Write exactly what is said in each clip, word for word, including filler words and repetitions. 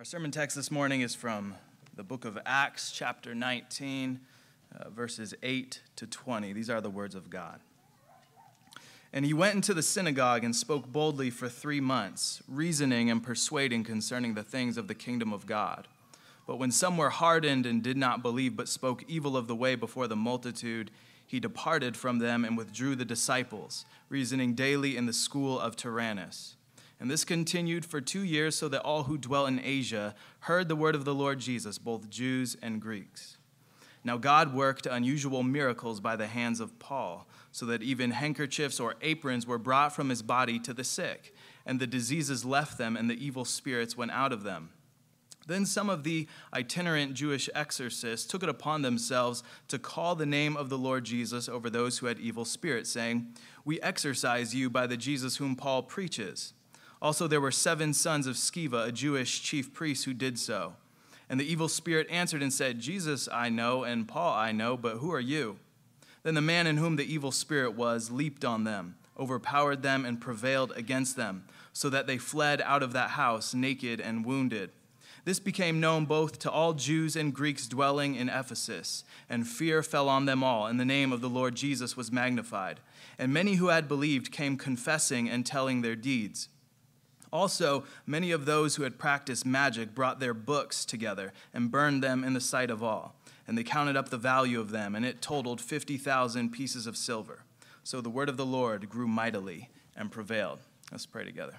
Our sermon text this morning is from the book of Acts, chapter nineteen, uh, verses eight to twenty. These are the words of God. And he went into the synagogue and spoke boldly for three months, reasoning and persuading concerning the things of the kingdom of God. But when some were hardened and did not believe, but spoke evil of the way before the multitude, he departed from them and withdrew the disciples, reasoning daily in the school of Tyrannus. And this continued for two years, so that all who dwell in Asia heard the word of the Lord Jesus, both Jews and Greeks. Now God worked unusual miracles by the hands of Paul, so that even handkerchiefs or aprons were brought from his body to the sick, and the diseases left them, and the evil spirits went out of them. Then some of the itinerant Jewish exorcists took it upon themselves to call the name of the Lord Jesus over those who had evil spirits, saying, "We exorcise you by the Jesus whom Paul preaches." Also there were seven sons of Sceva, a Jewish chief priest, who did so. And the evil spirit answered and said, "Jesus I know, and Paul I know, but who are you?" Then the man in whom the evil spirit was leaped on them, overpowered them, and prevailed against them, so that they fled out of that house naked and wounded. This became known both to all Jews and Greeks dwelling in Ephesus, and fear fell on them all, and the name of the Lord Jesus was magnified. And many who had believed came confessing and telling their deeds. Also, many of those who had practiced magic brought their books together and burned them in the sight of all. And they counted up the value of them, and it totaled fifty thousand pieces of silver. So the word of the Lord grew mightily and prevailed. Let's pray together.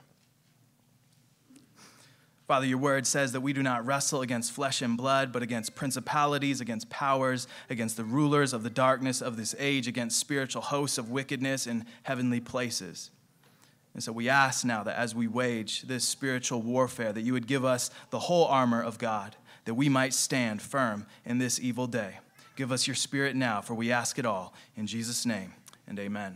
Father, your word says that we do not wrestle against flesh and blood, but against principalities, against powers, against the rulers of the darkness of this age, against spiritual hosts of wickedness in heavenly places. And so we ask now that as we wage this spiritual warfare, that you would give us the whole armor of God, that we might stand firm in this evil day. Give us your spirit now, for we ask it all in Jesus' name, and amen.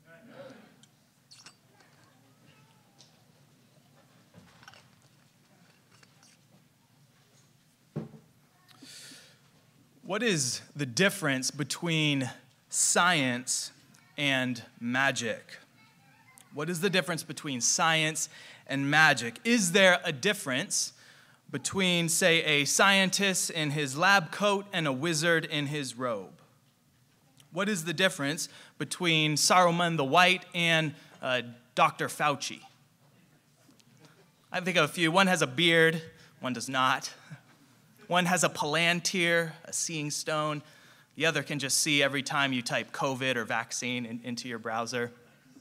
What is the difference between science and magic? What is the difference between science and magic? Is there a difference between, say, a scientist in his lab coat and a wizard in his robe? What is the difference between Saruman the White and uh, Doctor Fauci? I think of a few. One has a beard, one does not. One has a palantir, a seeing stone. The other can just see every time you type COVID or vaccine in, into your browser.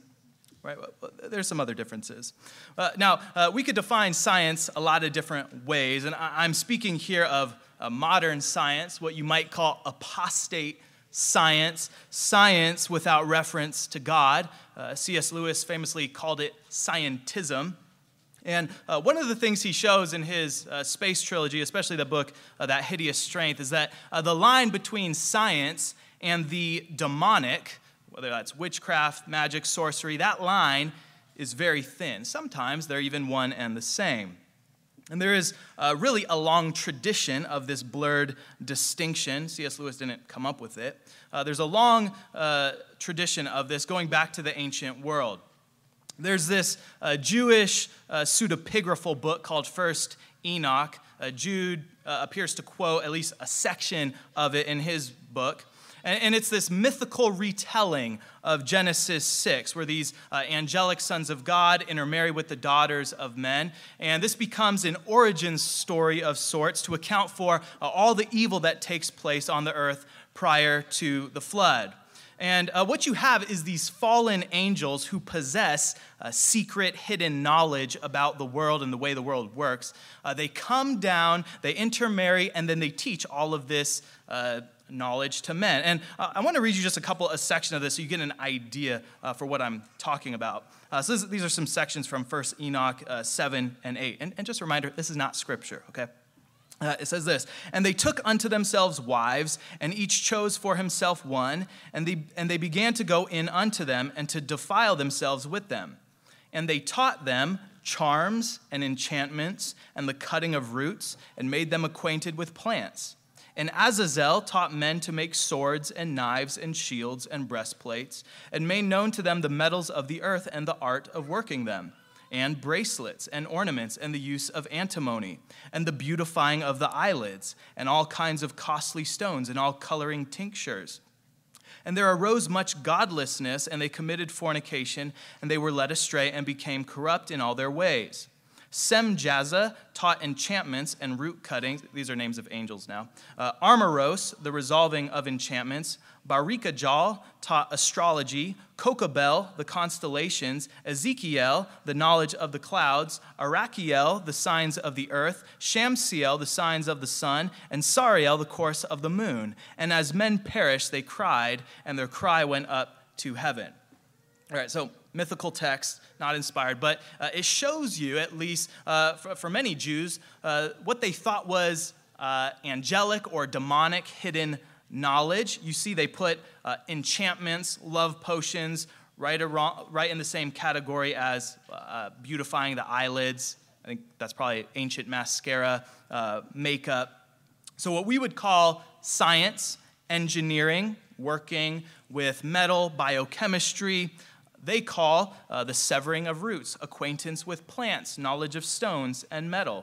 Right? Well, there's some other differences. Uh, now, uh, we could define science a lot of different ways, and I- I'm speaking here of uh, modern science, what you might call apostate science, science without reference to God. Uh, C S Lewis famously called it scientism. And uh, one of the things he shows in his uh, space trilogy, especially the book, uh, That Hideous Strength, is that uh, the line between science and the demonic, whether that's witchcraft, magic, sorcery, that line is very thin. Sometimes they're even one and the same. And there is uh, really a long tradition of this blurred distinction. C S Lewis didn't come up with it. Uh, there's a long uh, tradition of this going back to the ancient world. There's this uh, Jewish uh, pseudepigraphal book called First Enoch. Uh, Jude uh, appears to quote at least a section of it in his book. And, and it's this mythical retelling of Genesis six, where these uh, angelic sons of God intermarry with the daughters of men. And this becomes an origin story of sorts to account for uh, all the evil that takes place on the earth prior to the flood. And uh, what you have is these fallen angels who possess uh, secret, hidden knowledge about the world and the way the world works. Uh, they come down, they intermarry, and then they teach all of this uh, knowledge to men. And uh, I want to read you just a couple, a section of this so you get an idea uh, for what I'm talking about. Uh, so this, these are some sections from First Enoch uh, seven and eight. And, and just a reminder, this is not scripture, okay? Uh, it says this, "And they took unto themselves wives, and each chose for himself one, and they, and they began to go in unto them, and to defile themselves with them. And they taught them charms and enchantments, and the cutting of roots, and made them acquainted with plants. And Azazel taught men to make swords and knives and shields and breastplates, and made known to them the metals of the earth and the art of working them. and bracelets, and ornaments, and the use of antimony, and the beautifying of the eyelids, and all kinds of costly stones, and all coloring tinctures. And there arose much godlessness, and they committed fornication, and they were led astray, and became corrupt in all their ways. Semjaza taught enchantments and root cuttings. These are names of angels now. Uh, Armoros, the resolving of enchantments. Barikajal taught astrology. Kokabel, the constellations. Ezekiel, the knowledge of the clouds. Arachiel, the signs of the earth. Shamsiel, the signs of the sun. And Sariel, the course of the moon. And as men perished, they cried, and their cry went up to heaven. All right, so mythical text, not inspired, but uh, it shows you, at least uh, for, for many Jews, uh, what they thought was uh, angelic or demonic hidden knowledge. You see, they put uh, enchantments, love potions, right, around, right in the same category as uh, beautifying the eyelids. I think that's probably ancient mascara, uh, makeup. So what we would call science, engineering, working with metal, biochemistry, they call uh, the severing of roots, acquaintance with plants, knowledge of stones and metal.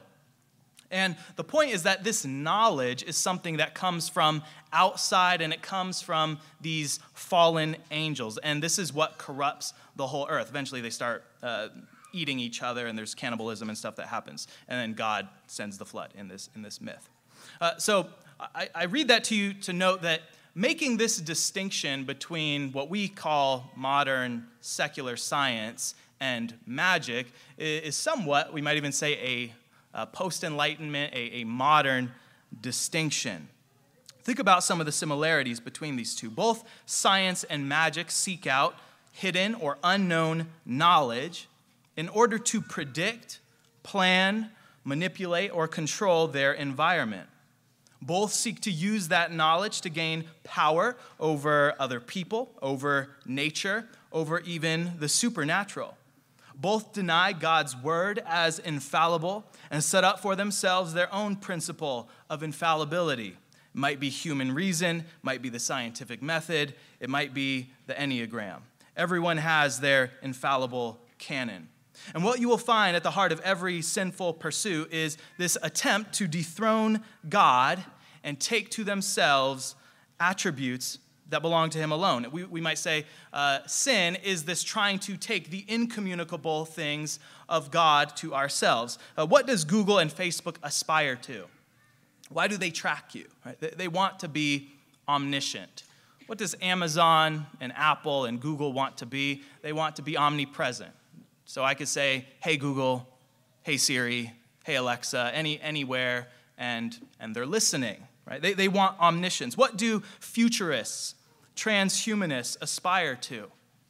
And the point is that this knowledge is something that comes from outside, and it comes from these fallen angels. And this is what corrupts the whole earth. Eventually they start uh, eating each other, and there's cannibalism and stuff that happens. And then God sends the flood in this, in this myth. Uh, so I, I read that to you to note that making this distinction between what we call modern secular science and magic is somewhat, we might even say, a, a post-Enlightenment, a, a modern distinction. Think about some of the similarities between these two. Both science and magic seek out hidden or unknown knowledge in order to predict, plan, manipulate, or control their environment. Both seek to use that knowledge to gain power over other people, over nature, over even the supernatural. Both deny God's word as infallible and set up for themselves their own principle of infallibility. It might be human reason, might be the scientific method, it might be the Enneagram. Everyone has their infallible canon. And what you will find at the heart of every sinful pursuit is this attempt to dethrone God and take to themselves attributes that belong to him alone. We, we might say uh, sin is this trying to take the incommunicable things of God to ourselves. Uh, what does Google and Facebook aspire to? Why do they track you? Right? They, they want to be omniscient. What does Amazon and Apple and Google want to be? They want to be omnipresent. So I could say, hey Google, hey Siri, hey Alexa, any anywhere, and, and they're listening. Right? They, they want omniscience. What do futurists, transhumanists aspire to?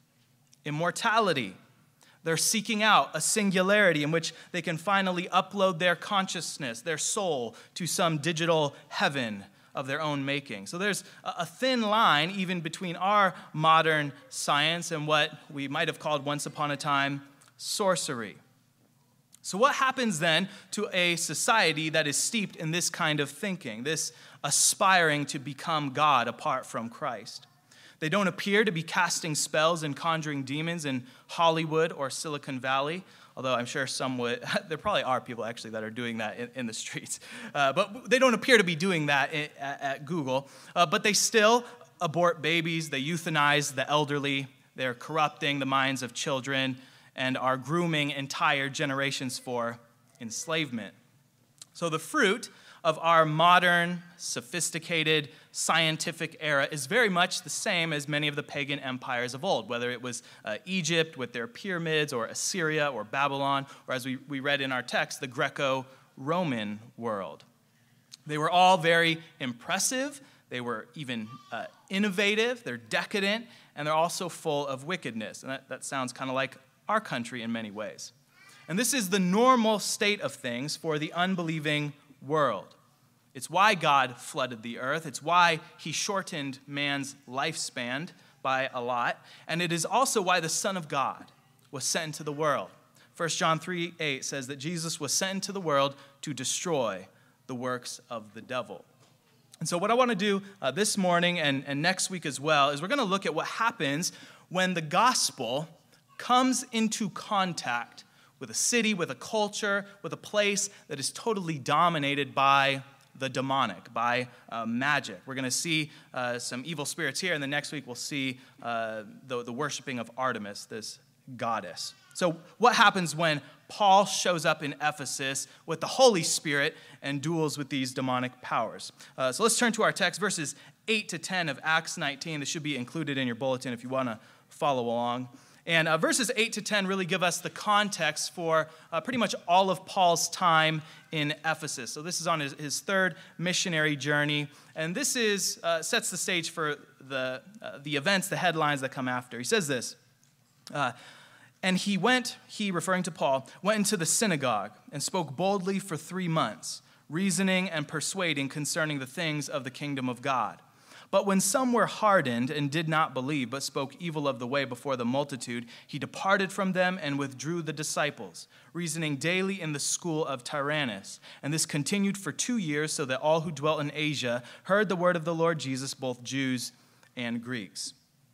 Immortality. They're seeking out a singularity in which they can finally upload their consciousness, their soul, to some digital heaven of their own making. So there's a thin line even between our modern science and what we might have called once upon a time sorcery. So what happens then to a society that is steeped in this kind of thinking, this aspiring to become God apart from Christ? They don't appear to be casting spells and conjuring demons in Hollywood or Silicon Valley, although I'm sure some would. There probably are people actually that are doing that in, in the streets. Uh, but they don't appear to be doing that at, at Google. Uh, but they still abort babies, they euthanize the elderly, they're corrupting the minds of children, and are grooming entire generations for enslavement. So the fruit of our modern, sophisticated, scientific era is very much the same as many of the pagan empires of old, whether it was uh, Egypt with their pyramids, or Assyria, or Babylon, or as we, we read in our text, the Greco-Roman world. They were all very impressive, they were even uh, innovative, they're decadent, and they're also full of wickedness. And that, that sounds kind of like our country in many ways. And this is the normal state of things for the unbelieving world. It's why God flooded the earth. It's why he shortened man's lifespan by a lot. And it is also why the Son of God was sent into the world. First John three eight says that Jesus was sent into the world to destroy the works of the devil. And so what I want to do uh, this morning and, and next week as well is we're going to look at what happens when the gospel comes into contact with with a city, with a culture, with a place that is totally dominated by the demonic, by uh, magic. We're going to see uh, some evil spirits here, and then next week we'll see uh, the, the worshiping of Artemis, this goddess. So what happens when Paul shows up in Ephesus with the Holy Spirit and duels with these demonic powers? Uh, so let's turn to our text, verses eight to ten of Acts nineteen. This should be included in your bulletin if you want to follow along. And uh, verses eight to ten really give us the context for uh, pretty much all of Paul's time in Ephesus. So this is on his, his third missionary journey, and this is uh, sets the stage for the, uh, the events, the headlines that come after. He says this, uh, and he went, he referring to Paul, went into the synagogue and spoke boldly for three months, reasoning and persuading concerning the things of the kingdom of God. But when some were hardened and did not believe, but spoke evil of the way before the multitude, he departed from them and withdrew the disciples, reasoning daily in the school of Tyrannus. And this continued for two years, so that all who dwelt in Asia heard the word of the Lord Jesus, both Jews and Greeks.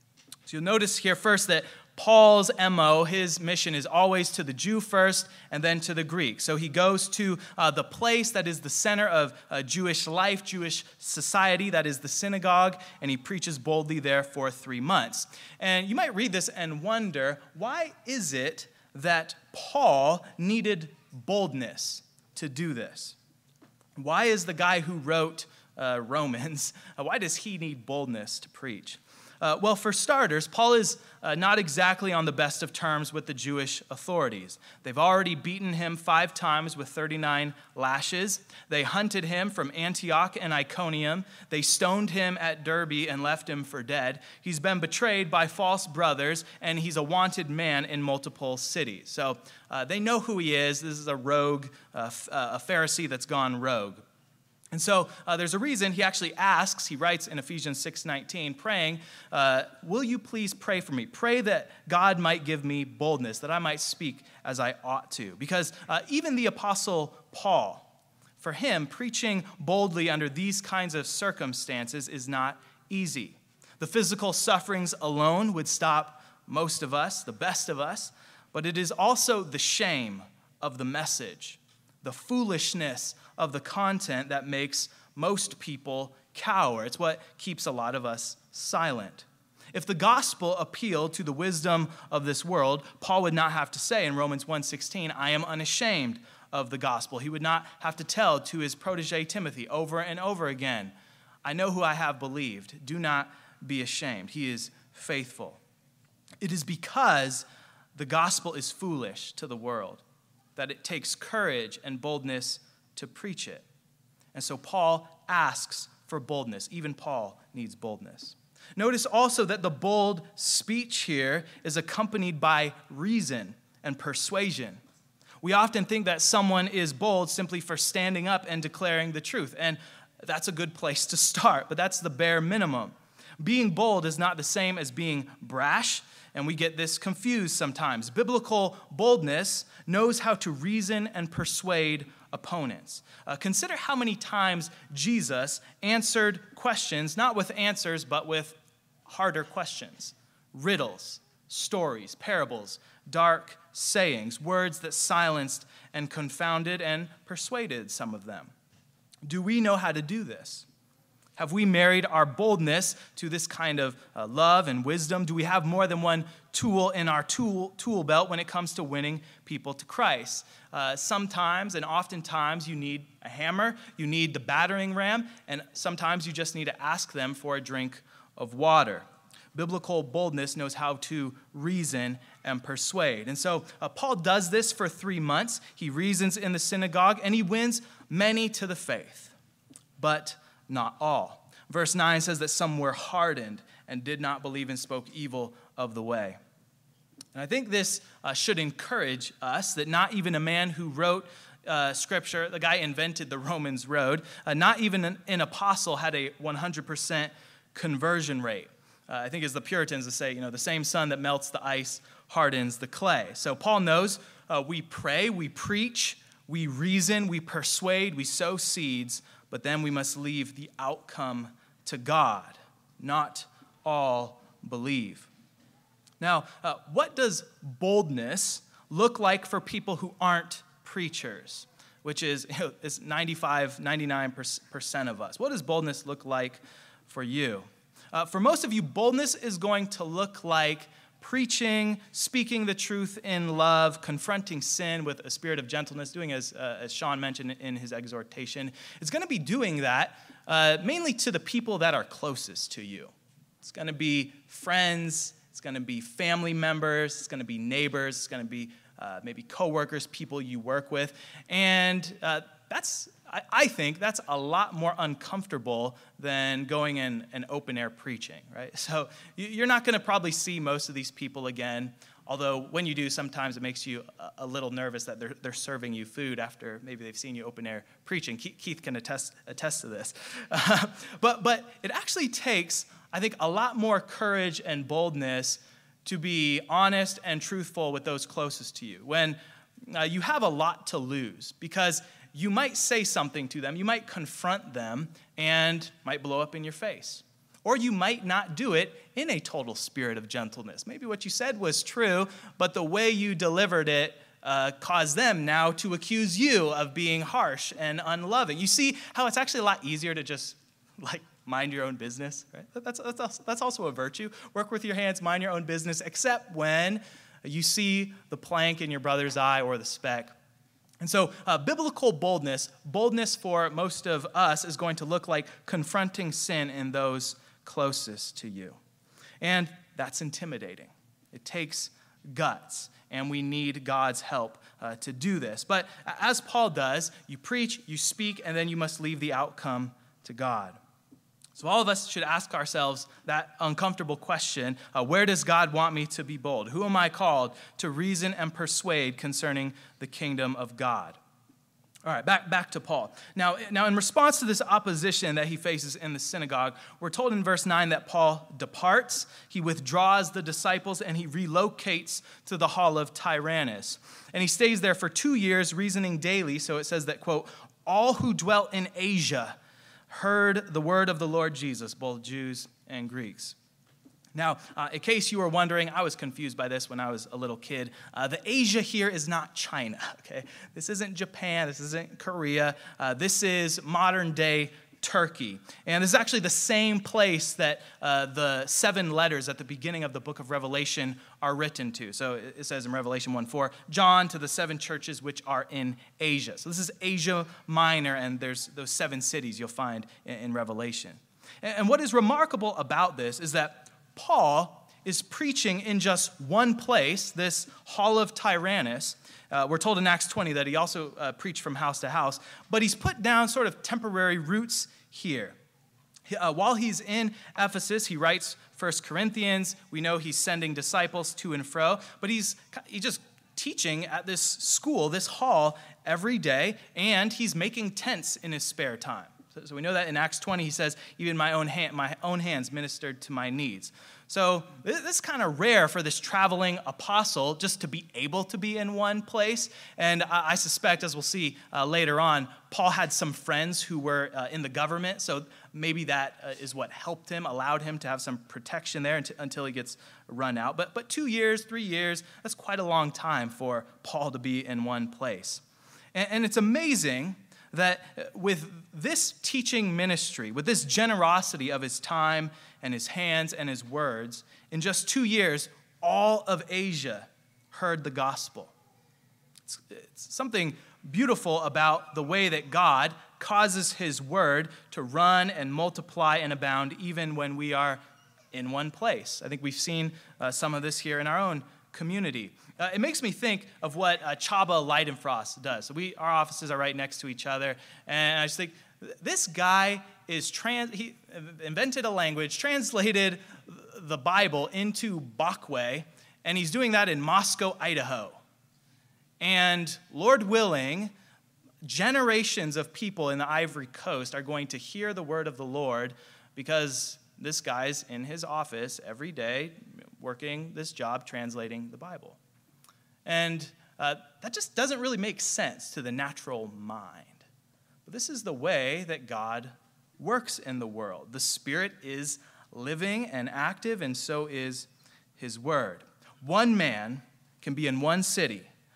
So you'll notice here first that Paul's M O, his mission, is always to the Jew first and then to the Greek. So he goes to uh, the place that is the center of uh, Jewish life, Jewish society, that is the synagogue, and he preaches boldly there for three months. And you might read this and wonder, why is it that Paul needed boldness to do this? Why is the guy who wrote uh, Romans, uh, why does he need boldness to preach? Uh, well, for starters, Paul is uh, not exactly on the best of terms with the Jewish authorities. They've already beaten him five times with thirty-nine lashes. They hunted him from Antioch and Iconium. They stoned him at Derbe and left him for dead. He's been betrayed by false brothers, and he's a wanted man in multiple cities. So uh, they know who he is. This is a rogue, uh, f- uh, a Pharisee that's gone rogue. And so uh, there's a reason he actually asks, he writes in Ephesians six nineteen, praying, uh, will you please pray for me? Pray that God might give me boldness, that I might speak as I ought to. Because uh, even the Apostle Paul, for him, preaching boldly under these kinds of circumstances is not easy. The physical sufferings alone would stop most of us, the best of us, but it is also the shame of the message, the foolishness of the content that makes most people cower. It's what keeps a lot of us silent. If the gospel appealed to the wisdom of this world, Paul would not have to say in Romans one sixteen, I am unashamed of the gospel. He would not have to tell to his protege Timothy over and over again, I know who I have believed. Do not be ashamed. He is faithful. It is because the gospel is foolish to the world that it takes courage and boldness to preach it. And so Paul asks for boldness. Even Paul needs boldness. Notice also that the bold speech here is accompanied by reason and persuasion. We often think that someone is bold simply for standing up and declaring the truth, and that's a good place to start, but that's the bare minimum. Being bold is not the same as being brash, and we get this confused sometimes. Biblical boldness knows how to reason and persuade opponents. Uh, consider how many times Jesus answered questions, not with answers, but with harder questions. Riddles, stories, parables, dark sayings, words that silenced and confounded and persuaded some of them. Do we know how to do this? Have we married our boldness to this kind of uh, love and wisdom? Do we have more than one tool in our tool, tool belt when it comes to winning people to Christ? Uh, sometimes and oftentimes you need a hammer, you need the battering ram, and sometimes you just need to ask them for a drink of water. Biblical boldness knows how to reason and persuade. And so uh, Paul does this for three months. He reasons in the synagogue, and he wins many to the faith, but not all. Verse nine says that some were hardened and did not believe and spoke evil of the way. And I think this uh, should encourage us that not even a man who wrote uh, Scripture, the guy invented the Romans road, uh, not even an, an apostle had a one hundred percent conversion rate. Uh, I think as the Puritans would say, you know, the same sun that melts the ice hardens the clay. So Paul knows uh, we pray, we preach, we reason, we persuade, we sow seeds, but then we must leave the outcome to God. Not all believe. Now, uh, what does boldness look like for people who aren't preachers, which is, you know, is ninety-five, ninety-nine percent of us? What does boldness look like for you? Uh, for most of you, boldness is going to look like preaching, speaking the truth in love, confronting sin with a spirit of gentleness, doing as, uh, as Sean mentioned in his exhortation. It's going to be doing that uh, mainly to the people that are closest to you. It's going to be friends, it's going to be family members, it's going to be neighbors, it's going to be uh, maybe coworkers, people you work with. And uh, that's, I, I think, that's a lot more uncomfortable than going in an open-air preaching, right? So you're not going to probably see most of these people again, although when you do, sometimes it makes you a, a little nervous that they're, they're serving you food after maybe they've seen you open-air preaching. Keith, Keith can attest, attest to this. Uh, but, but it actually takes, I think, a lot more courage and boldness to be honest and truthful with those closest to you when uh, you have a lot to lose, because you might say something to them, you might confront them, and might blow up in your face. Or you might not do it in a total spirit of gentleness. Maybe what you said was true, but the way you delivered it uh, caused them now to accuse you of being harsh and unloving. You see how it's actually a lot easier to just, like, mind your own business, right? That's, that's, that's also a virtue. Work with your hands, mind your own business, except when you see the plank in your brother's eye or the speck. And so uh, biblical boldness, boldness for most of us is going to look like confronting sin in those closest to you. And that's intimidating. It takes guts, and we need God's help uh, to do this. But as Paul does, you preach, you speak, and then you must leave the outcome to God. So all of us should ask ourselves that uncomfortable question, uh, where does God want me to be bold? Who am I called to reason and persuade concerning the kingdom of God? All right, back, back to Paul. Now, now, in response to this opposition that he faces in the synagogue, we're told in verse nine that Paul departs, he withdraws the disciples, and he relocates to the hall of Tyrannus. And he stays there for two years, reasoning daily. So it says that, quote, all who dwelt in Asia heard the word of the Lord Jesus, both Jews and Greeks. Now, uh, in case you were wondering, I was confused by this when I was a little kid. Uh, the Asia here is not China, okay? This isn't Japan. This isn't Korea. Uh, this is modern-day Turkey. And this is actually the same place that uh, the seven letters at the beginning of the book of Revelation are written to. So it says in Revelation one four, John to the seven churches which are in Asia. So this is Asia Minor, and there's those seven cities you'll find in, in Revelation. And, and what is remarkable about this is that Paul is preaching in just one place, this hall of Tyrannus. Uh, we're told in Acts twenty that he also uh, preached from house to house, but he's put down sort of temporary roots here. Uh, while he's in Ephesus, he writes First Corinthians. We know he's sending disciples to and fro, but he's, he's just teaching at this school, this hall, every day, and he's making tents in his spare time. So, so we know that in Acts twenty, he says, even my own, hand, my own hands ministered to my needs. So this is kind of rare for this traveling apostle just to be able to be in one place. And I, I suspect, as we'll see uh, later on, Paul had some friends who were uh, in the government. So maybe that uh, is what helped him, allowed him to have some protection there until, until he gets run out. But, but two years, three years, that's quite a long time for Paul to be in one place. And, and it's amazing that with this teaching ministry, with this generosity of his time and his hands and his words, in just two years, all of Asia heard the gospel. It's, it's something beautiful about the way that God causes his word to run and multiply and abound even when we are in one place. I think we've seen uh, some of this here in our own community. Uh, it makes me think of what uh, Chaba Leidenfrost does. So we, our offices are right next to each other, and I just think, this guy is trans. He invented a language, translated the Bible into Bakwe, and he's doing that in Moscow, Idaho. And Lord willing, generations of people in the Ivory Coast are going to hear the word of the Lord because this guy's in his office every day working this job translating the Bible. And uh, that just doesn't really make sense to the natural mind. But this is the way that God works in the world. The Spirit is living and active, and so is his word. One man can be in one city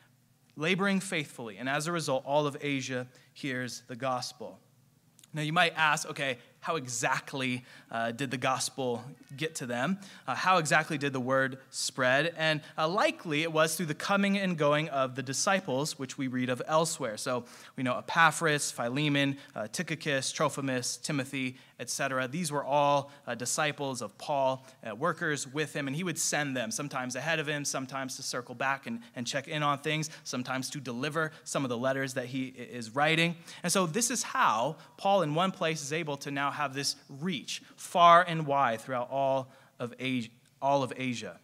laboring faithfully. And as a result, all of Asia hears the gospel. Now, you might ask, okay, how exactly uh, did the gospel get to them? Uh, how exactly did the word spread? And uh, likely it was through the coming and going of the disciples, which we read of elsewhere. So we know Epaphras, Philemon, uh, Tychicus, Trophimus, Timothy, et cetera. These were all uh, disciples of Paul, uh, workers with him, and he would send them, sometimes ahead of him, sometimes to circle back and, and check in on things, sometimes to deliver some of the letters that he is writing. And so this is how Paul in one place is able to now have this reach far and wide throughout all of Asia. All of Asia.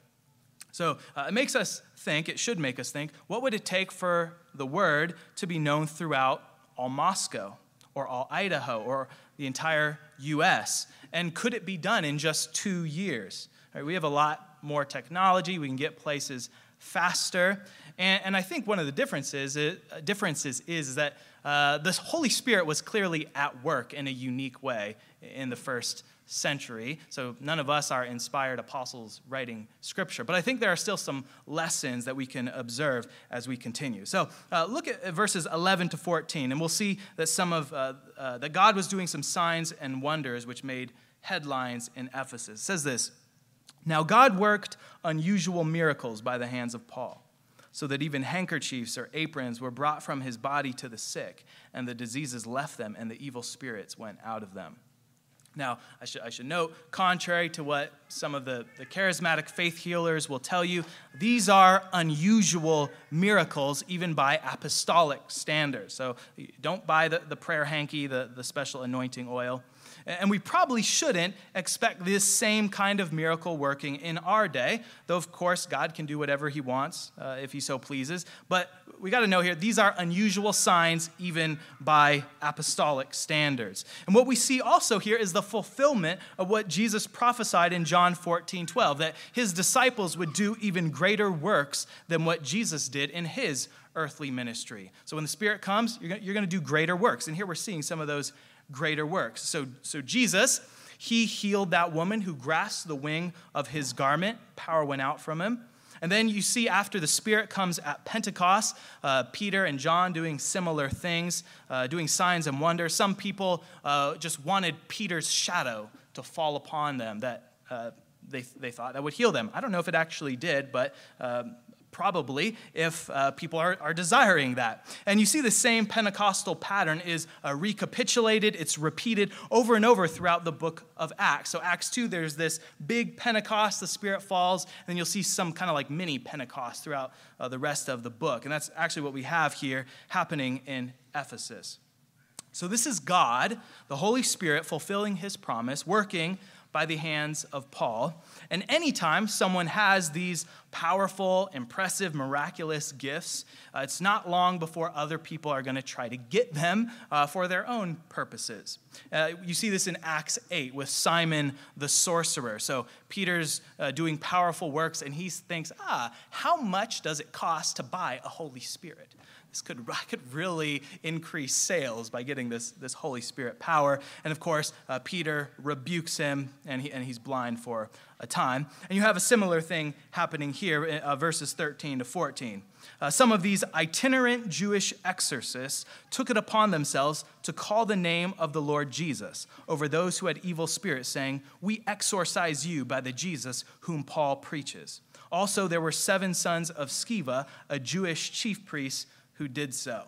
So uh, it makes us think, it should make us think, what would it take for the word to be known throughout all Moscow or all Idaho or the entire U S? And could it be done in just two years? All right, we have a lot more technology. We can get places faster. And, and I think one of the differences is, uh, differences is, is that uh, the Holy Spirit was clearly at work in a unique way in the first century. So none of us are inspired apostles writing scripture. But I think there are still some lessons that we can observe as we continue. So uh, look at verses eleven to fourteen, and we'll see that some of uh, uh, that God was doing some signs and wonders which made headlines in Ephesus. It says this: "Now God worked unusual miracles by the hands of Paul, so that even handkerchiefs or aprons were brought from his body to the sick, and the diseases left them, and the evil spirits went out of them." Now, I should, I should note, contrary to what some of the, the charismatic faith healers will tell you, these are unusual miracles even by apostolic standards. So don't buy the, the prayer hanky, the, the special anointing oil. And we probably shouldn't expect this same kind of miracle working in our day, though, of course, God can do whatever he wants uh, if he so pleases. But we got to know here, these are unusual signs even by apostolic standards. And what we see also here is the fulfillment of what Jesus prophesied in John fourteen twelve, that his disciples would do even greater works than what Jesus did in his earthly ministry. So when the Spirit comes, you're going to do greater works. And here we're seeing some of those greater works. So, so Jesus, he healed that woman who grasped the wing of his garment. Power went out from him. And then you see after the Spirit comes at Pentecost, uh, Peter and John doing similar things, uh, doing signs and wonders. Some people uh, just wanted Peter's shadow to fall upon them, that uh, they, they thought that would heal them. I don't know if it actually did, but um, probably if uh, people are, are desiring that. And you see the same Pentecostal pattern is uh, recapitulated. It's repeated over and over throughout the book of Acts. So Acts two, there's this big Pentecost, the Spirit falls, and you'll see some kind of like mini Pentecost throughout uh, the rest of the book. And that's actually what we have here happening in Ephesus. So this is God, the Holy Spirit, fulfilling his promise, working by the hands of Paul. And anytime someone has these powerful, impressive, miraculous gifts, uh, it's not long before other people are going to try to get them uh, for their own purposes. Uh, you see this in Acts eight with Simon the sorcerer. So Peter's uh, doing powerful works, and he thinks, ah, how much does it cost to buy a Holy Spirit? This could, I could really increase sales by getting this, this Holy Spirit power. And of course, uh, Peter rebukes him, and, he, and he's blind for a time. And you have a similar thing happening here, in, uh, verses thirteen to fourteen. Uh, some of these itinerant Jewish exorcists took it upon themselves to call the name of the Lord Jesus over those who had evil spirits, saying, "We exorcise you by the Jesus whom Paul preaches." Also, there were seven sons of Sceva, a Jewish chief priest, who did so.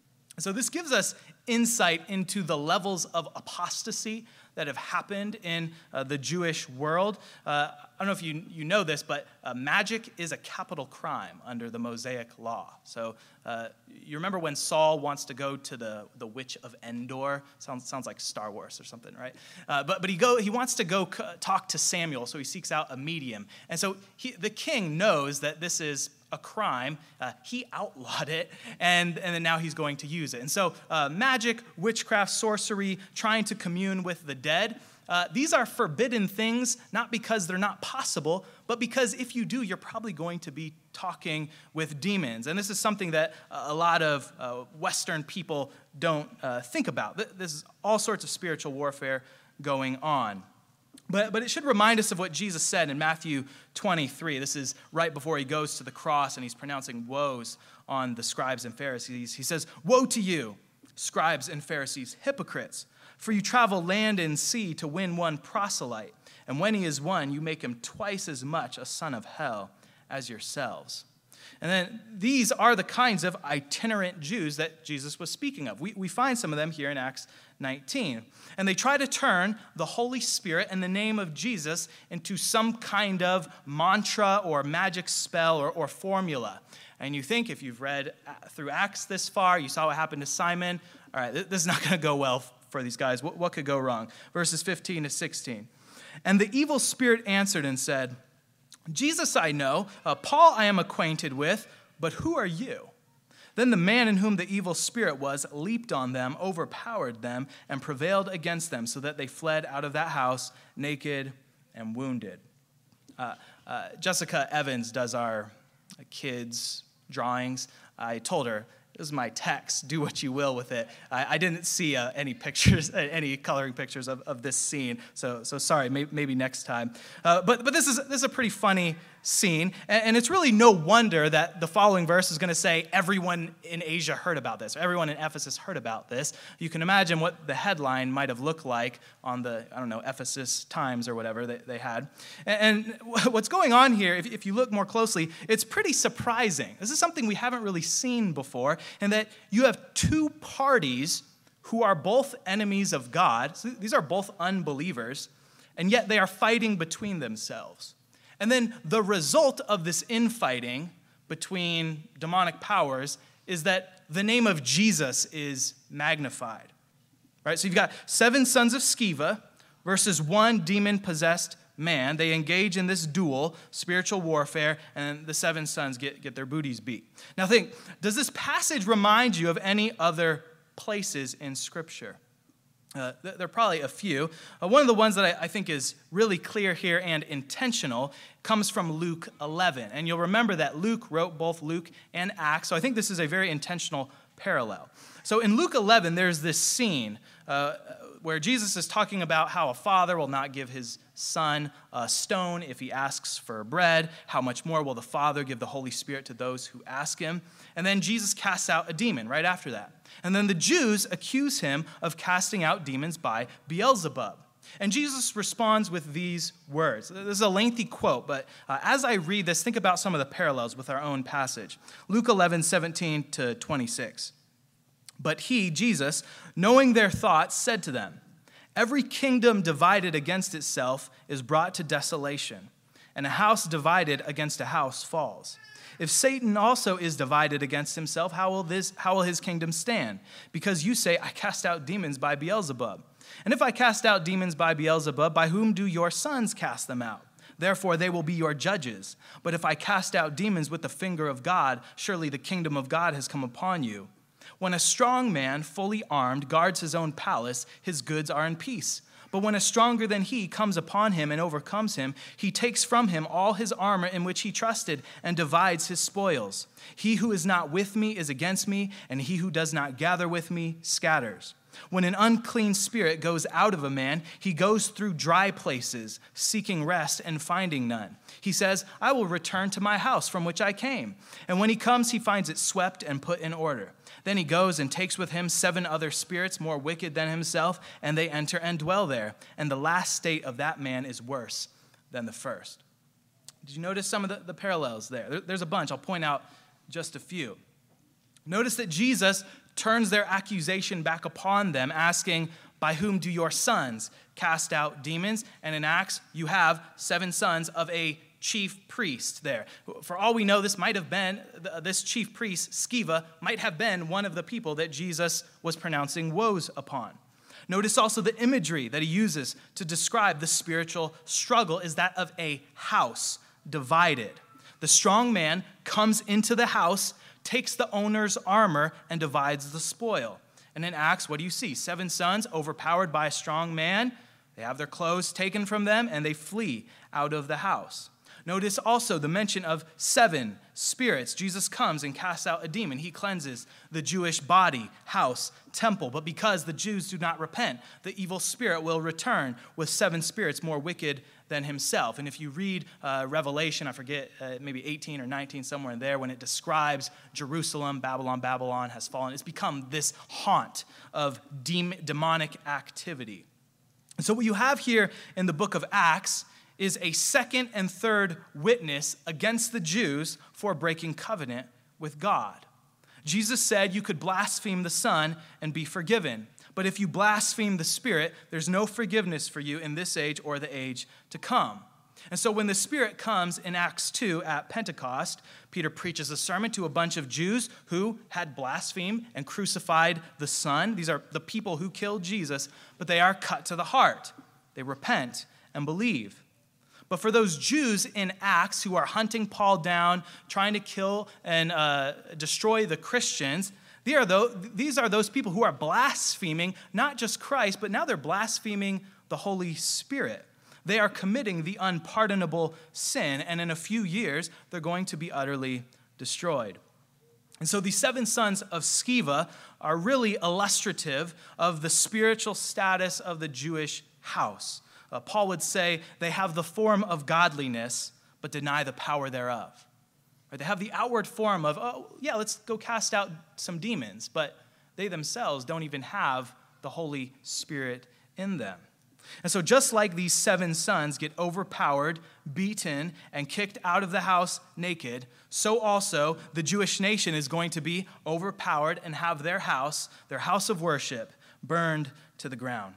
So this gives us insight into the levels of apostasy that have happened in uh, the Jewish world. Uh, I don't know if you, you know this, but uh, magic is a capital crime under the Mosaic law. So uh, you remember when Saul wants to go to the, the witch of Endor? Sounds, sounds like Star Wars or something, right? Uh, but but he go he wants to go c- talk to Samuel, so he seeks out a medium. And so he, the king knows that this is a crime. Uh, he outlawed it, and, and then now he's going to use it. And so uh, magic, witchcraft, sorcery, trying to commune with the dead, uh, these are forbidden things, not because they're not possible, but because if you do, you're probably going to be talking with demons. And this is something that a lot of uh, Western people don't uh, think about. This is all sorts of spiritual warfare going on. But, but it should remind us of what Jesus said in Matthew twenty-three. This is right before he goes to the cross and he's pronouncing woes on the scribes and Pharisees. He says, "Woe to you, scribes and Pharisees, hypocrites, for you travel land and sea to win one proselyte, and when he is won, you make him twice as much a son of hell as yourselves." And then these are the kinds of itinerant Jews that Jesus was speaking of. We, we find some of them here in Acts nineteen. And they try to turn the Holy Spirit and the name of Jesus into some kind of mantra or magic spell or, or formula. And you think if you've read through Acts this far, you saw what happened to Simon, all right, this is not going to go well for these guys. What, what could go wrong? Verses fifteen to sixteen. "And the evil spirit answered and said, 'Jesus I know, uh, Paul I am acquainted with, but who are you?' Then the man in whom the evil spirit was leaped on them, overpowered them, and prevailed against them, so that they fled out of that house naked and wounded." Uh, uh, Jessica Evans does our kids' drawings. I told her, "This is my text. Do what you will with it." I, I didn't see uh, any pictures, any coloring pictures of, of this scene, so so sorry. Maybe, maybe next time. Uh, but but this is this is a pretty funny scene, and, and it's really no wonder that the following verse is going to say everyone in Asia heard about this, or everyone in Ephesus heard about this. You can imagine what the headline might have looked like on the I don't know Ephesus Times or whatever they, they had. And, and what's going on here, if, if you look more closely, it's pretty surprising. This is something we haven't really seen before. And that you have two parties who are both enemies of God. So these are both unbelievers, and yet they are fighting between themselves. And then the result of this infighting between demonic powers is that the name of Jesus is magnified. Right? So you've got seven sons of Sceva versus one demon-possessed man. They engage in this duel, spiritual warfare, and the seven sons get, get their booties beat. Now think, does this passage remind you of any other places in Scripture? Uh, there are probably a few. Uh, one of the ones that I, I think is really clear here and intentional comes from Luke eleven. And you'll remember that Luke wrote both Luke and Acts, so I think this is a very intentional parallel. So in Luke eleven, there's this scene uh, where Jesus is talking about how a father will not give his son a stone if he asks for bread. How much more will the Father give the Holy Spirit to those who ask him? And then Jesus casts out a demon right after that. And then the Jews accuse him of casting out demons by Beelzebub. And Jesus responds with these words. This is a lengthy quote, but uh, as I read this, think about some of the parallels with our own passage. Luke eleven, seventeen to twenty-six. "But he," Jesus, "knowing their thoughts, said to them, 'Every kingdom divided against itself is brought to desolation, and a house divided against a house falls. If Satan also is divided against himself, how will this, how will his kingdom stand? Because you say, I cast out demons by Beelzebub. And if I cast out demons by Beelzebub, by whom do your sons cast them out? Therefore they will be your judges. But if I cast out demons with the finger of God, surely the kingdom of God has come upon you. When a strong man, fully armed, guards his own palace, his goods are in peace. But when a stronger than he comes upon him and overcomes him, he takes from him all his armor in which he trusted and divides his spoils. He who is not with me is against me, and he who does not gather with me scatters. When an unclean spirit goes out of a man, he goes through dry places, seeking rest and finding none. He says, I will return to my house from which I came. And when he comes, he finds it swept and put in order. Then he goes and takes with him seven other spirits more wicked than himself, and they enter and dwell there. And the last state of that man is worse than the first. Did you notice some of the, the parallels there? there? There's a bunch. I'll point out just a few. Notice that Jesus turns their accusation back upon them, asking, by whom do your sons cast out demons? And in Acts, you have seven sons of a chief priest there. For all we know, this might have been, this chief priest, Sceva, might have been one of the people that Jesus was pronouncing woes upon. Notice also the imagery that he uses to describe the spiritual struggle is that of a house divided. The strong man comes into the house, takes the owner's armor, and divides the spoil. And in Acts, what do you see? Seven sons overpowered by a strong man. They have their clothes taken from them, and they flee out of the house. Notice also the mention of seven spirits. Jesus comes and casts out a demon. He cleanses the Jewish body, house, temple. But because the Jews do not repent, the evil spirit will return with seven spirits more wicked than himself. And if you read uh, Revelation, I forget, uh, maybe eighteen or nineteen, somewhere in there, when it describes Jerusalem, Babylon, Babylon has fallen, it's become this haunt of dem- demonic activity. And so what you have here in the book of Acts is a second and third witness against the Jews for breaking covenant with God. Jesus said you could blaspheme the Son and be forgiven. But if you blaspheme the Spirit, there's no forgiveness for you in this age or the age to come. And so when the Spirit comes in Acts two at Pentecost, Peter preaches a sermon to a bunch of Jews who had blasphemed and crucified the Son. These are the people who killed Jesus, but they are cut to the heart. They repent and believe. But for those Jews in Acts who are hunting Paul down, trying to kill and uh, destroy the Christians, These are, those, these are those people who are blaspheming not just Christ, but now they're blaspheming the Holy Spirit. They are committing the unpardonable sin, and in a few years, they're going to be utterly destroyed. And so these seven sons of Sceva are really illustrative of the spiritual status of the Jewish house. Uh, Paul would say they have the form of godliness, but deny the power thereof. Or they have the outward form of, oh, yeah, let's go cast out some demons, but they themselves don't even have the Holy Spirit in them. And so just like these seven sons get overpowered, beaten, and kicked out of the house naked, so also the Jewish nation is going to be overpowered and have their house, their house of worship, burned to the ground.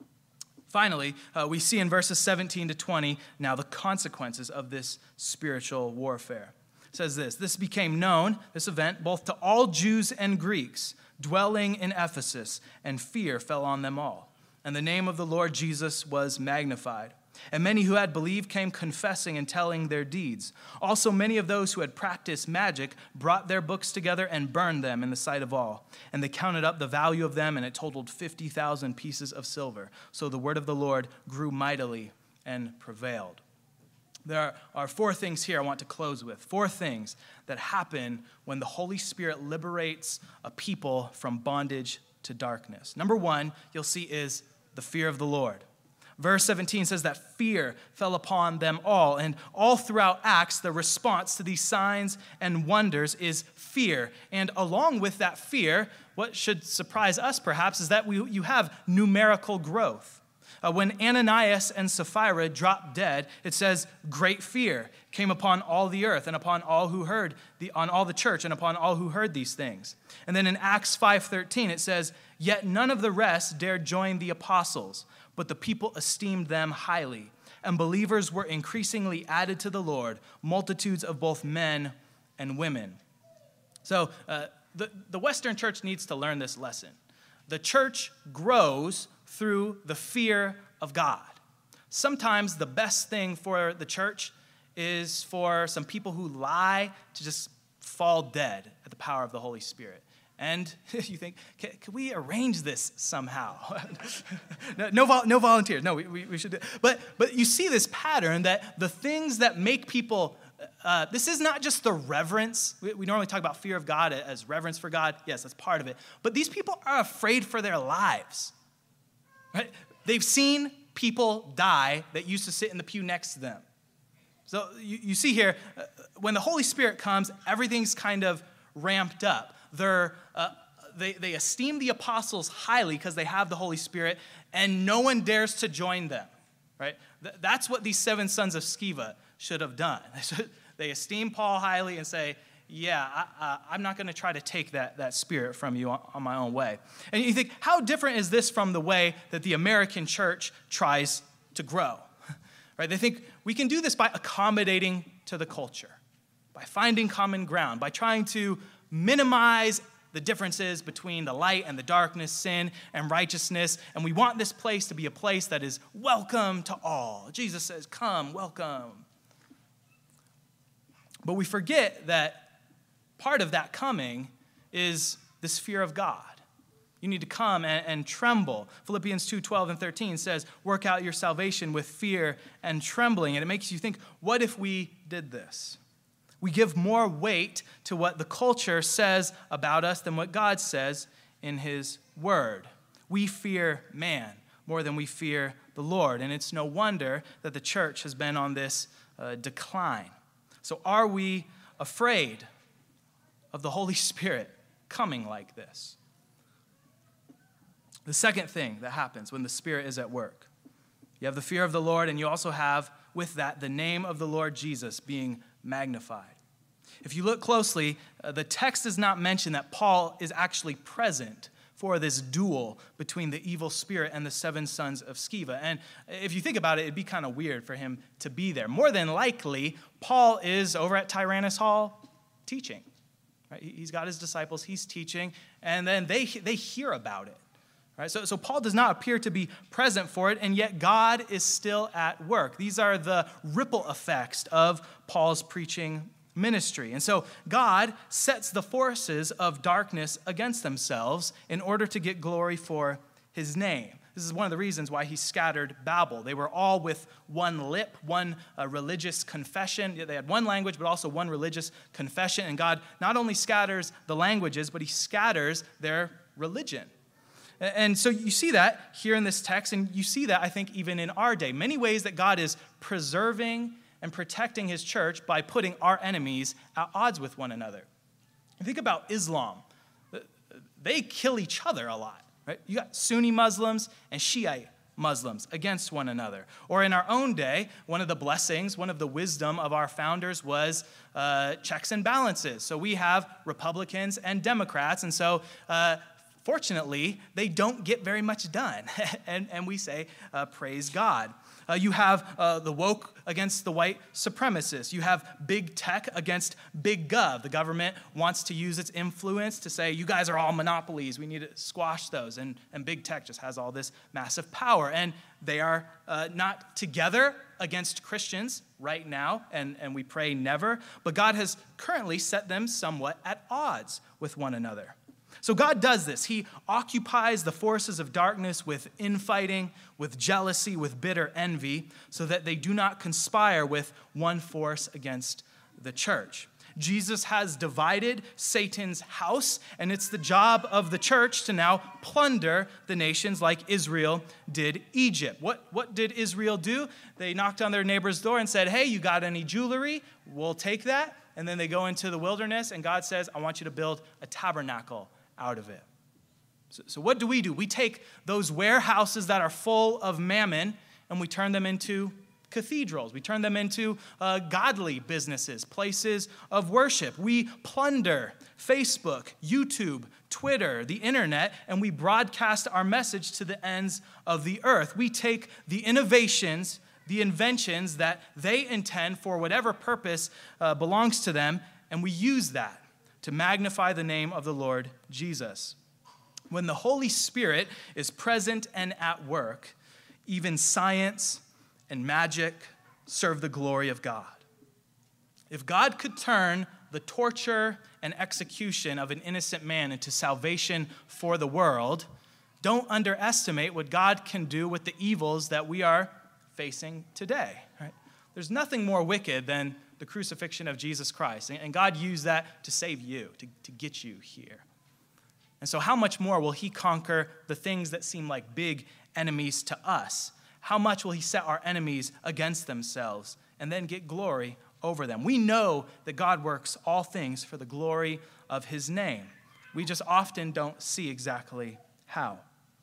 Finally, uh, we see in verses seventeen to twenty now the consequences of this spiritual warfare. It says this, this became known, this event, both to all Jews and Greeks dwelling in Ephesus, and fear fell on them all. And the name of the Lord Jesus was magnified. And many who had believed came confessing and telling their deeds. Also many of those who had practiced magic brought their books together and burned them in the sight of all. And they counted up the value of them, and it totaled fifty thousand pieces of silver. So the word of the Lord grew mightily and prevailed. There are four things here I want to close with. Four things that happen when the Holy Spirit liberates a people from bondage to darkness. Number one, you'll see, is the fear of the Lord. Verse seventeen says that fear fell upon them all. And all throughout Acts, the response to these signs and wonders is fear. And along with that fear, what should surprise us perhaps is that we, you have numerical growth. Uh, when Ananias and Sapphira dropped dead, it says great fear came upon all the earth and upon all who heard, the, on all the church and upon all who heard these things. And then in Acts five thirteen, it says, yet none of the rest dared join the apostles, but the people esteemed them highly. And believers were increasingly added to the Lord, multitudes of both men and women. So uh, the, the Western church needs to learn this lesson. The church grows through the fear of God. Sometimes the best thing for the church is for some people who lie to just fall dead at the power of the Holy Spirit. And you think, can, can we arrange this somehow? no, no, vol- no volunteers. No, we, we, we should do it. But, but you see this pattern that the things that make people, uh, this is not just the reverence. We, we normally talk about fear of God as reverence for God. Yes, that's part of it. But these people are afraid for their lives. Right? They've seen people die that used to sit in the pew next to them. So you, you see here, uh, when the Holy Spirit comes, everything's kind of ramped up. They're, uh, they, they esteem the apostles highly because they have the Holy Spirit, and no one dares to join them. Right? Th- that's what these seven sons of Sceva should have done. They, should, they esteem Paul highly and say, yeah, I, uh, I'm not going to try to take that, that spirit from you on, on my own way. And you think, how different is this from the way that the American church tries to grow? Right? They think we can do this by accommodating to the culture, by finding common ground, by trying to minimize the differences between the light and the darkness, sin and righteousness. And we want this place to be a place that is welcome to all. Jesus says, come, welcome. But we forget that part of that coming is this fear of God. You You need to come and, and tremble. Philippians two twelve and thirteen says, work out your salvation with fear and trembling. And it makes you think, what if we did this? We give more weight to what the culture says about us than what God says in his word. We fear man more than we fear the Lord. And it's no wonder that the church has been on this uh, decline. So are we afraid of the Holy Spirit coming like this? The second thing that happens when the Spirit is at work, you have the fear of the Lord, and you also have, with that, the name of the Lord Jesus being magnified. If you look closely, uh, the text does not mention that Paul is actually present for this duel between the evil spirit and the seven sons of Sceva. And if you think about it, it'd be kind of weird for him to be there. More than likely, Paul is over at Tyrannus Hall teaching. Right? He's got his disciples, he's teaching, and then they, they hear about it. Right? So, so Paul does not appear to be present for it, and yet God is still at work. These are the ripple effects of Paul's preaching ministry. And so God sets the forces of darkness against themselves in order to get glory for his name. This is one of the reasons why he scattered Babel. They were all with one lip, one uh, religious confession. They had one language, but also one religious confession. And God not only scatters the languages, but he scatters their religion. And so you see that here in this text, and you see that, I think, even in our day. Many ways that God is preserving and protecting his church by putting our enemies at odds with one another. Think about Islam. They kill each other a lot, right? You got Sunni Muslims and Shiite Muslims against one another. Or in our own day, one of the blessings, one of the wisdom of our founders was uh, checks and balances. So we have Republicans and Democrats, and so uh, fortunately, they don't get very much done. and, and we say, uh, praise God. Uh, you have uh, the woke against the white supremacists. You have big tech against big gov. The government wants to use its influence to say, you guys are all monopolies. We need to squash those. And, and big tech just has all this massive power. And they are uh, not together against Christians right now, and, and we pray never. But God has currently set them somewhat at odds with one another. So God does this. He occupies the forces of darkness with infighting, with jealousy, with bitter envy, so that they do not conspire with one force against the church. Jesus has divided Satan's house, and it's the job of the church to now plunder the nations like Israel did Egypt. What, what did Israel do? They knocked on their neighbor's door and said, hey, you got any jewelry? We'll take that. And then they go into the wilderness, and God says, I want you to build a tabernacle out of it. So, so what do we do? We take those warehouses that are full of mammon and we turn them into cathedrals. We turn them into uh, godly businesses, places of worship. We plunder Facebook, YouTube, Twitter, the internet, and we broadcast our message to the ends of the earth. We take the innovations, the inventions that they intend for whatever purpose uh, belongs to them, and we use that to magnify the name of the Lord Jesus. When the Holy Spirit is present and at work, even science and magic serve the glory of God. If God could turn the torture and execution of an innocent man into salvation for the world, don't underestimate what God can do with the evils that we are facing today. Right? There's nothing more wicked than the crucifixion of Jesus Christ. And God used that to save you, to, to get you here. And so how much more will he conquer the things that seem like big enemies to us? How much will he set our enemies against themselves and then get glory over them? We know that God works all things for the glory of his name. We just often don't see exactly how.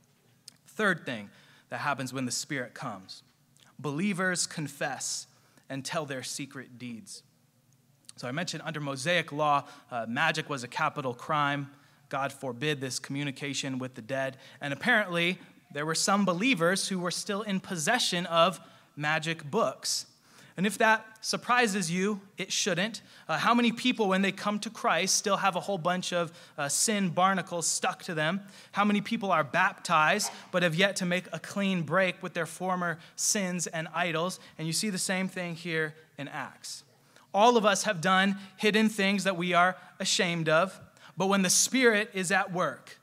Third thing that happens when the Spirit comes. Believers confess and tell their secret deeds. So I mentioned under Mosaic law, uh, magic was a capital crime. God forbid this communication with the dead. And apparently, there were some believers who were still in possession of magic books. And if that surprises you, it shouldn't. Uh, how many people, when they come to Christ, still have a whole bunch of uh, sin barnacles stuck to them? How many people are baptized but have yet to make a clean break with their former sins and idols? And you see the same thing here in Acts. All of us have done hidden things that we are ashamed of, but when the Spirit is at work,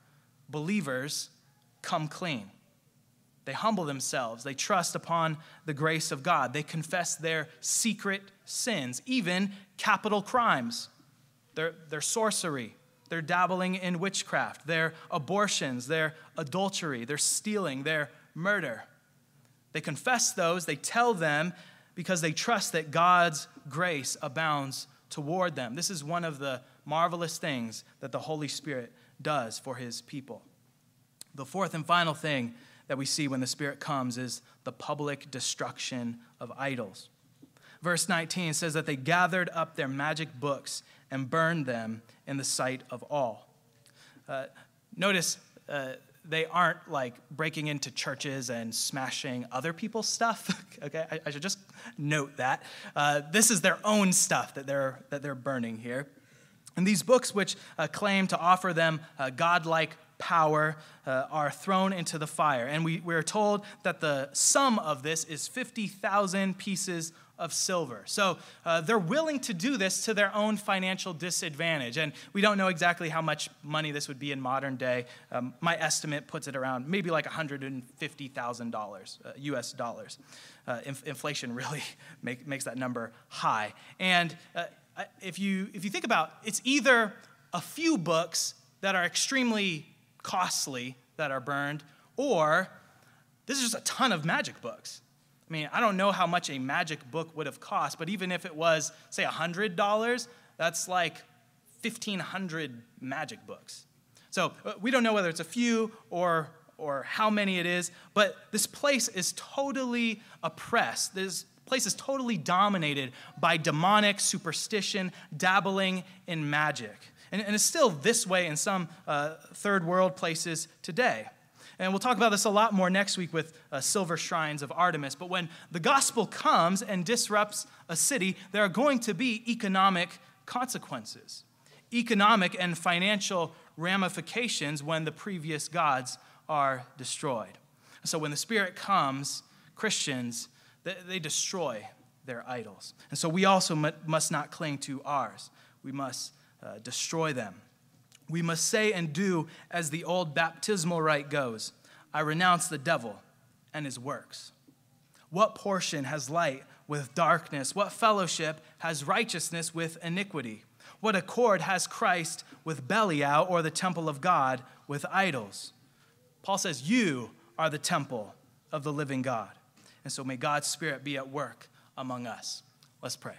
believers come clean. They humble themselves. They trust upon the grace of God. They confess their secret sins, even capital crimes, their, their sorcery, their dabbling in witchcraft, their abortions, their adultery, their stealing, their murder. They confess those, they tell them because they trust that God's grace abounds toward them. This is one of the marvelous things that the Holy Spirit does for his people. The fourth and final thing that we see when the Spirit comes is the public destruction of idols. Verse nineteen says that they gathered up their magic books and burned them in the sight of all. Uh, notice uh, they aren't like breaking into churches and smashing other people's stuff. Okay, I, I should just note that. Uh, this is their own stuff that they're, that they're burning here. And these books, which uh, claim to offer them uh, godlike power, uh, are thrown into the fire. And we, we're told that the sum of this is fifty thousand pieces of silver. So uh, they're willing to do this to their own financial disadvantage. And we don't know exactly how much money this would be in modern day. Um, my estimate puts it around maybe like one hundred fifty thousand dollars, uh, U S dollars. Uh, inf- inflation really make, makes that number high. And uh, if you if you think about, it's either a few books that are extremely costly that are burned, or this is just a ton of magic books. I mean, I don't know how much a magic book would have cost, but even if it was, say, one hundred dollars, that's like fifteen hundred magic books. So uh, we don't know whether it's a few or, or how many it is, but this place is totally oppressed. This place is totally dominated by demonic superstition, dabbling in magic. And, and it's still this way in some uh, third world places today. And we'll talk about this a lot more next week with uh, silver shrines of Artemis. But when the gospel comes and disrupts a city, there are going to be economic consequences, economic and financial ramifications when the previous gods are destroyed. So when the Spirit comes, Christians, they, they destroy their idols. And so we also must not cling to ours. We must uh, destroy them. We must say and do as the old baptismal rite goes, I renounce the devil and his works. What portion has light with darkness? What fellowship has righteousness with iniquity? What accord has Christ with Belial, or the temple of God with idols? Paul says, you are the temple of the living God. And so may God's Spirit be at work among us. Let's pray.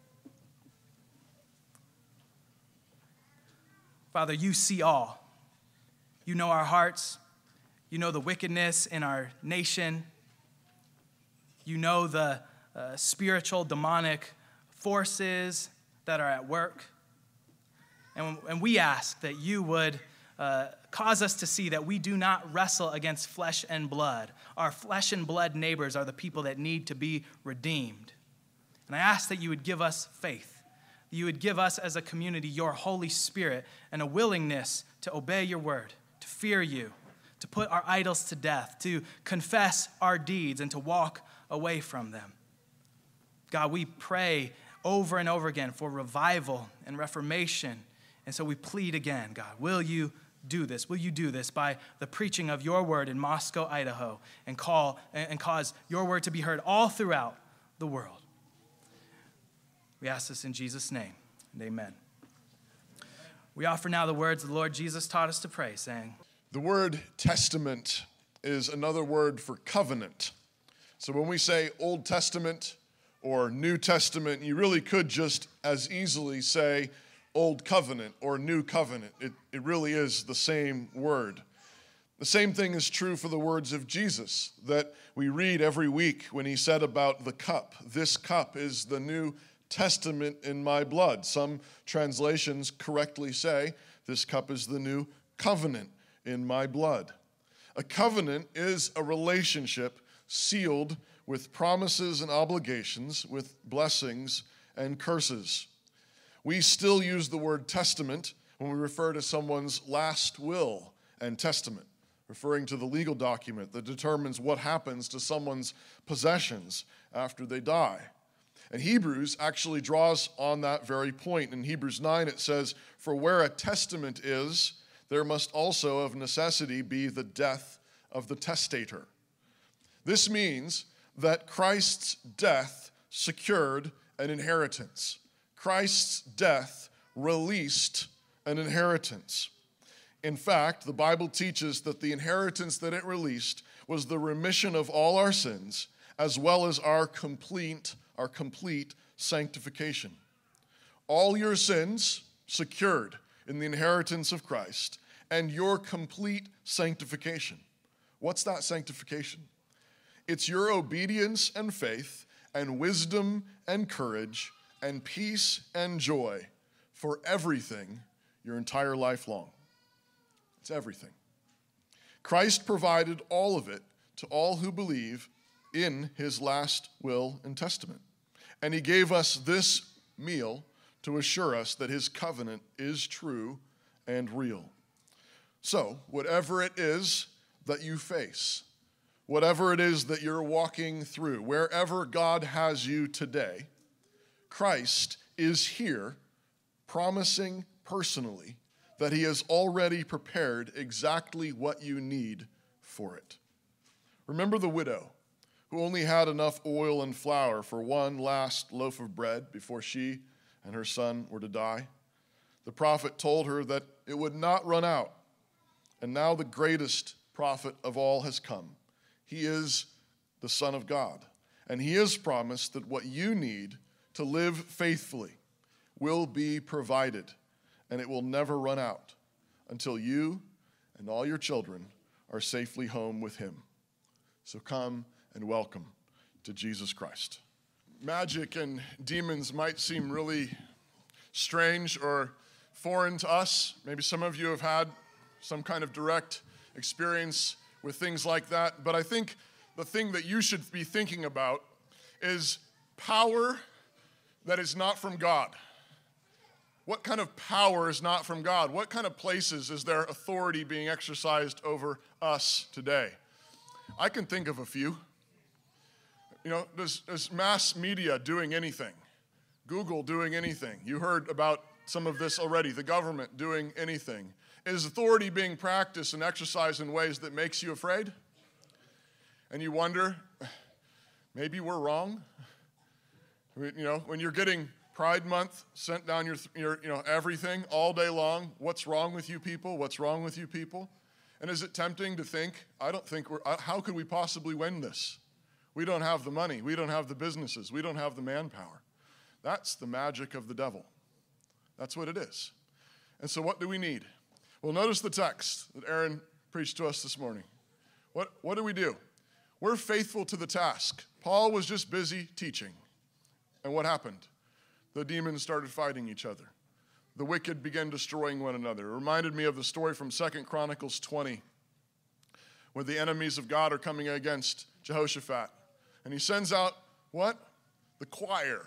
Father, you see all. You know our hearts. You know the wickedness in our nation. You know the uh, spiritual demonic forces that are at work. And, and we ask that you would uh, cause us to see that we do not wrestle against flesh and blood. Our flesh and blood neighbors are the people that need to be redeemed. And I ask that you would give us faith. You would give us as a community your Holy Spirit and a willingness to obey your word, to fear you, to put our idols to death, to confess our deeds, and to walk away from them. God, we pray over and over again for revival and reformation. And so we plead again, God, will you do this? Will you do this by the preaching of your word in Moscow, Idaho, and call and cause your word to be heard all throughout the world? We ask this in Jesus' name, and amen. We offer now the words the Lord Jesus taught us to pray, saying, the word testament is another word for covenant. So when we say Old Testament or New Testament, you really could just as easily say Old Covenant or New Covenant. It, it really is the same word. The same thing is true for the words of Jesus that we read every week when he said about the cup. This cup is the New Testament in my blood. Some translations correctly say, this cup is the new covenant in my blood. A covenant is a relationship sealed with promises and obligations, with blessings and curses. We still use the word testament when we refer to someone's last will and testament, referring to the legal document that determines what happens to someone's possessions after they die. And Hebrews actually draws on that very point. In Hebrews nine, it says, for where a testament is, there must also of necessity be the death of the testator. This means that Christ's death secured an inheritance. Christ's death released an inheritance. In fact, the Bible teaches that the inheritance that it released was the remission of all our sins, as well as our complete, our complete sanctification. All your sins secured in the inheritance of Christ, and your complete sanctification. What's that sanctification? It's your obedience and faith and wisdom and courage and peace and joy for everything your entire life long. It's everything. Christ provided all of it to all who believe in his last will and testament. And he gave us this meal to assure us that his covenant is true and real. So, whatever it is that you face, whatever it is that you're walking through, wherever God has you today, Christ is here promising personally that he has already prepared exactly what you need for it. Remember the widow who only had enough oil and flour for one last loaf of bread before she and her son were to die? The prophet told her that it would not run out. And now the greatest prophet of all has come. He is the Son of God. And he has promised that what you need to live faithfully will be provided. And it will never run out until you and all your children are safely home with him. So come and welcome to Jesus Christ. Magic and demons might seem really strange or foreign to us. Maybe some of you have had some kind of direct experience with things like that. But I think the thing that you should be thinking about is power that is not from God. What kind of power is not from God? What kind of places is there authority being exercised over us today? I can think of a few. You know, does, does mass media doing anything? Google doing anything? You heard about some of this already. The government doing anything? Is authority being practiced and exercised in ways that makes you afraid? And you wonder, maybe we're wrong? You know, when you're getting Pride Month sent down your, your, you know, everything all day long, what's wrong with you people? What's wrong with you people? And is it tempting to think, I don't think we're, how could we possibly win this? We don't have the money. We don't have the businesses. We don't have the manpower. That's the magic of the devil. That's what it is. And so what do we need? Well, notice the text that Aaron preached to us this morning. What, what do we do? We're faithful to the task. Paul was just busy teaching. And what happened? The demons started fighting each other. The wicked began destroying one another. It reminded me of the story from Second Chronicles twenty, where the enemies of God are coming against Jehoshaphat. And he sends out what? The choir.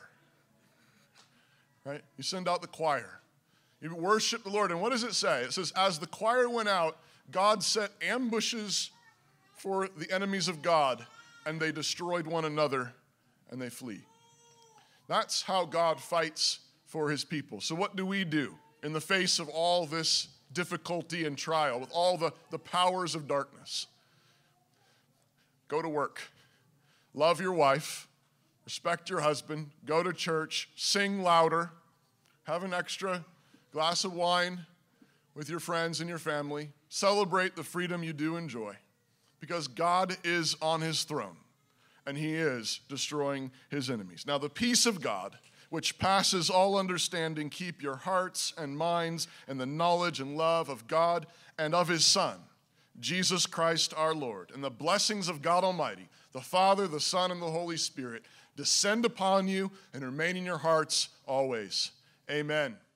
Right? You send out the choir. You worship the Lord. And what does it say? It says, as the choir went out, God set ambushes for the enemies of God, and they destroyed one another, and they flee. That's how God fights for his people. So what do we do in the face of all this difficulty and trial, with all the, the powers of darkness? Go to work. Love your wife. Respect your husband. Go to church. Sing louder. Have an extra glass of wine with your friends and your family. Celebrate the freedom you do enjoy, because God is on his throne, and he is destroying his enemies. Now, the peace of God, which passes all understanding, keep your hearts and minds in the knowledge and love of God and of his Son, Jesus Christ our Lord. And the blessings of God Almighty, the Father, the Son, and the Holy Spirit, descend upon you and remain in your hearts always. Amen.